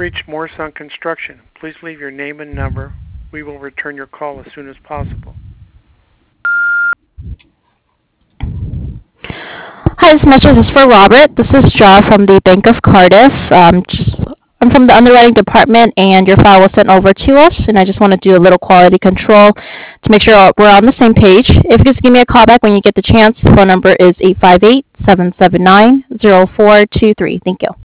reached Morrison Construction. Please leave your name and number. We will return your call as soon as possible. Hi, this message is for Robert. This is Jaw from the Bank of Cardiff. I'm from the underwriting department, and your file was sent over to us, and I just want to do a little quality control to make sure we're on the same page. If you could just give me a call back when you get the chance, the phone number is 858-779-0423. Thank you.